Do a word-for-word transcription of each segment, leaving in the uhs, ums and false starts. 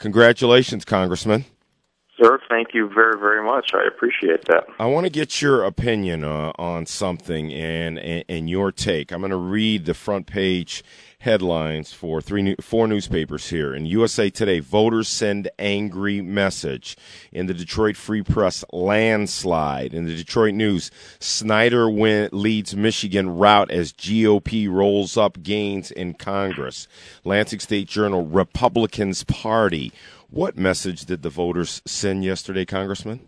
Congratulations, Congressman. Sir, thank you very, very much. I appreciate that. I want to get your opinion uh, on something and, and and your take. I'm going to read the front page headlines for three new, four newspapers here. In U S A Today, voters send angry message. In the Detroit Free Press, landslide. In the Detroit News, Snyder win, leads Michigan rout as G O P rolls up gains in Congress. Lansing State Journal, Republicans party. What message did the voters send yesterday, Congressman?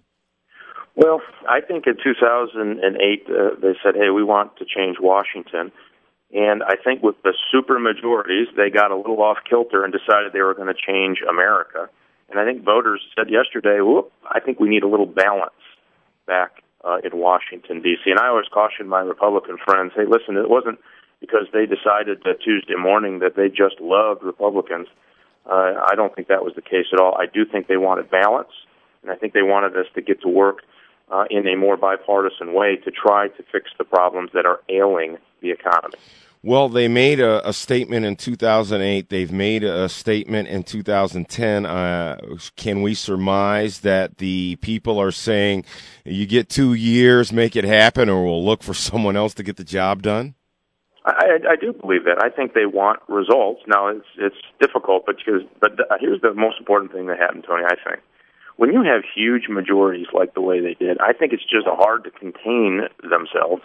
Well, I think in two thousand eight, uh, they said, hey, we want to change Washington. And I think with the super majorities, they got a little off kilter and decided they were going to change America. And I think voters said yesterday, whoop, I think we need a little balance back uh, in Washington, D C And I always caution my Republican friends, hey, listen, it wasn't because they decided that Tuesday morning that they just loved Republicans. Uh, I don't think that was the case at all. I do think they wanted balance, and I think they wanted us to get to work uh, in a more bipartisan way to try to fix the problems that are ailing the economy. Well, they made a, a statement in two thousand eight. They've made a statement in two thousand ten. Uh, can we surmise that the people are saying, you get two years, make it happen, or we'll look for someone else to get the job done? I, I do believe that. I think they want results. Now, it's it's difficult, but because, but here's the most important thing that happened, Tony, I think. When you have huge majorities like the way they did, I think it's just hard to contain themselves.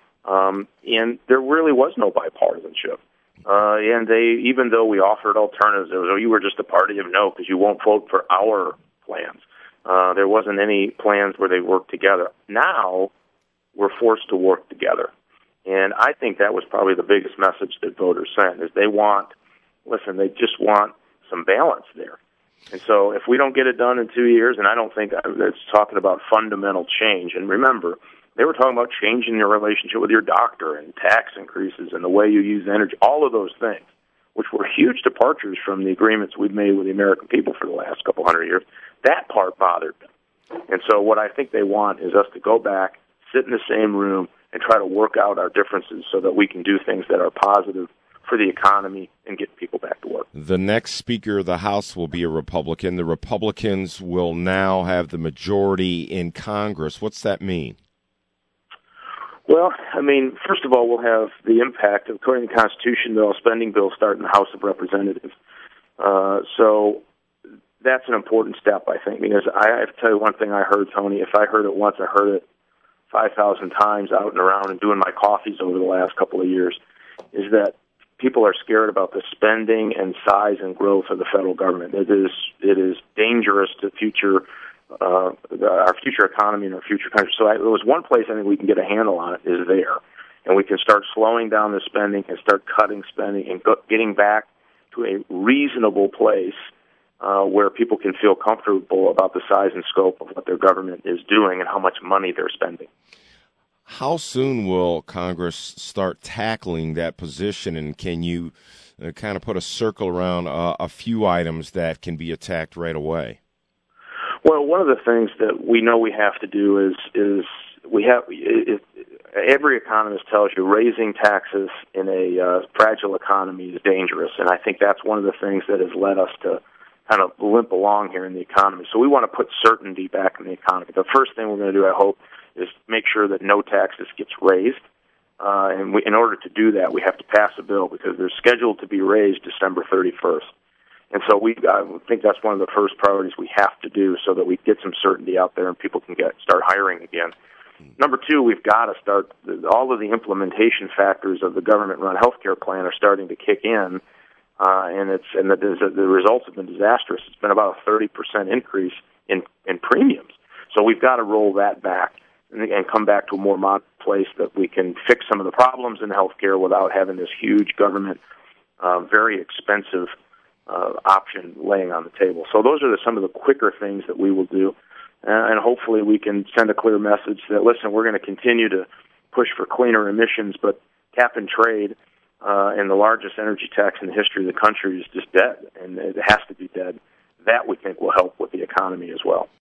Um, and there really was no bipartisanship. Uh, and they, even though we offered alternatives, it was, oh, you were just a party of no because you won't vote for our plans. Uh, there wasn't any plans where they worked together. Now, we're forced to work together. And I think that was probably the biggest message that voters sent, is they want, listen, they just want some balance there. And so if we don't get it done in two years, and I don't think it's talking about fundamental change. And remember, they were talking about changing your relationship with your doctor and tax increases and the way you use energy, all of those things, which were huge departures from the agreements we've made with the American people for the last couple hundred years. That part bothered them. And so what I think they want is us to go back, sit in the same room, and try to work out our differences so that we can do things that are positive for the economy and get people back to work. The next Speaker of the House will be a Republican. The Republicans will now have the majority in Congress. What's that mean? Well, I mean, first of all, we'll have the impact of, according to the Constitution, the spending bill start in the House of Representatives. Uh, so that's an important step, I think, because I have to tell you one thing I heard, Tony. If I heard it once, I heard it five thousand times out and around and doing my coffees over the last couple of years, is that people are scared about the spending and size and growth of the federal government. It is it is dangerous to future uh, our future economy and our future country. So I, there was one place I think we can get a handle on it is there, and we can start slowing down the spending and start cutting spending and go, getting back to a reasonable place uh, where people can feel comfortable about the size and scope of what their government is doing and how much money they're spending. How soon will Congress start tackling that position, and can you uh, kind of put a circle around uh, a few items that can be attacked right away? Well, one of the things that we know we have to do is is we have it, every economist tells you raising taxes in a uh, fragile economy is dangerous, and I think that's one of the things that has led us to kind of limp along here in the economy. So we want to put certainty back in the economy. The first thing we're going to do, I hope, is make sure that no taxes gets raised. Uh, and we, in order to do that, we have to pass a bill because they're scheduled to be raised December thirty-first. And so we, I think that's one of the first priorities we have to do so that we get some certainty out there and people can get start hiring again. Number two, we've got to start, all of the implementation factors of the government-run healthcare plan are starting to kick in, uh, and it's and the, the results have been disastrous. It's been about a thirty percent increase in, in premiums. So we've got to roll that back and come back to a more modern place that we can fix some of the problems in healthcare without having this huge government, uh, very expensive uh, option laying on the table. So those are the, some of the quicker things that we will do, uh, and hopefully we can send a clear message that, listen, we're going to continue to push for cleaner emissions, but cap and trade uh, and the largest energy tax in the history of the country is just dead, and it has to be dead. That we think will help with the economy as well.